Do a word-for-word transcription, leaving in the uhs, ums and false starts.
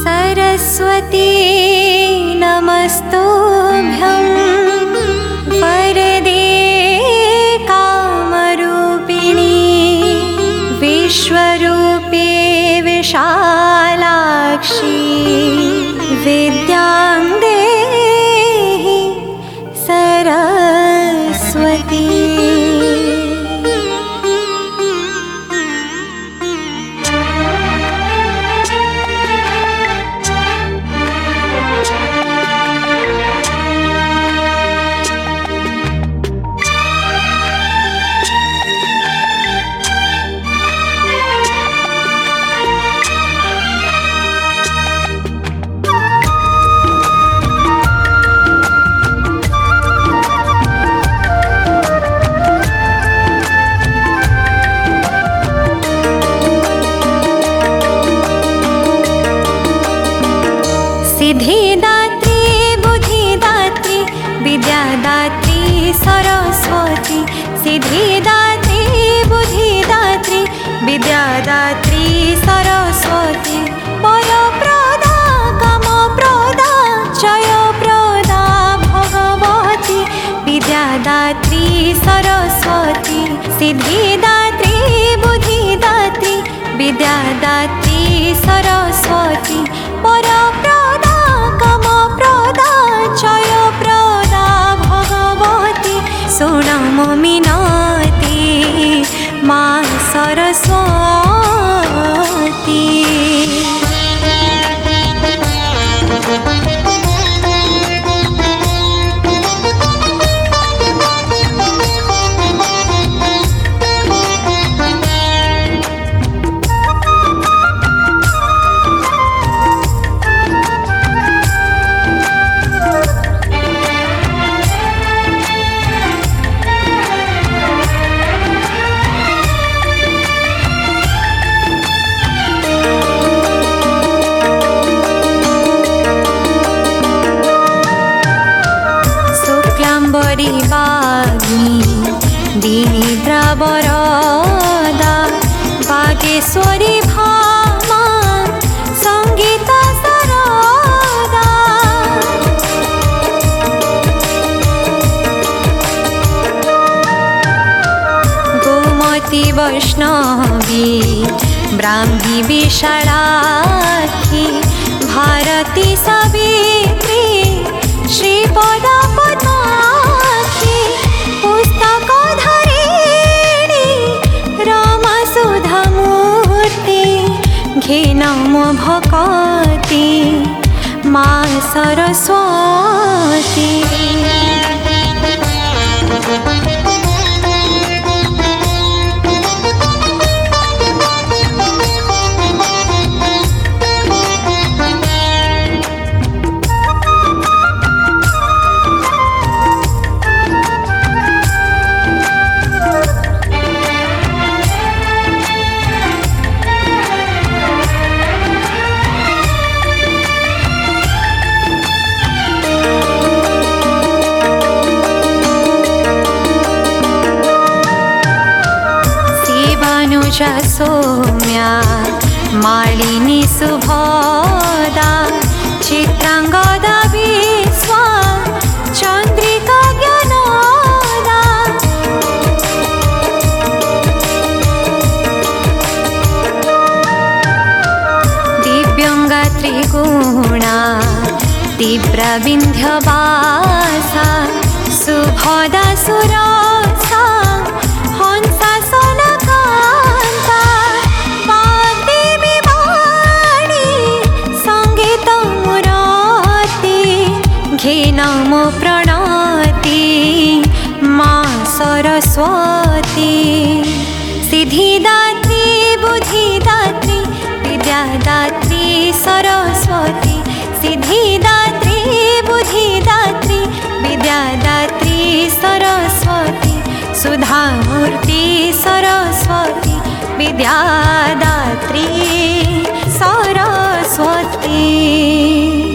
सरस्वती नमस्तुभ्यं वरदे कामरूपिणी विश्वरूपे विशालाक्षी विद्यां देहि सरस्वती। सिद्धिदात्री बुद्धिदात्री विद्यादात्री सरस्वती सिद्धिदात्री बुद्धिदात्री विद्यादात्री सरस्वती परप्रदा कामप्रदा जयप्रदा भगवती विद्यादात्री सरस्वती सिद्धिदात्री बुद्धिदात्री विद्यादात्री सरस्वती परप्रदा कामप्रदा जयप्रदा भगवती सुनम मिनती मां सरस्वती। वाग्मी दीनिद्रावरदा वागेश्वरी भामा संगीत सरदा गोमती वैष्णवी ब्राह्मी विशालाक्षी भारती सावित्री श्रीपदा पद्माक्षी पुस्तकधारिणी रामसुधामूर्ति घे नमो भगवती मां सरस्वती। सौम्या मालिनी सुभदा चित्रांगदा विश्वा चंद्रिका ज्ञानदा दिव्यंगा त्रिगुणा तीव्र विंध्यवासा सुभदा सुरसा हंसा सोनकांता वाग्देवी वाणी संगीत मुराती घे नमो प्रणति मां सरस्वती। सिद्धिदात्री बुद्धिदात्री विद्यादात्री सरस्वती सिद्धिदात्री बुद्धिदात्री विद्यादात्री सरस्वती सुधामूर्ति सरस्वती विद्यादात्री सरस्वती।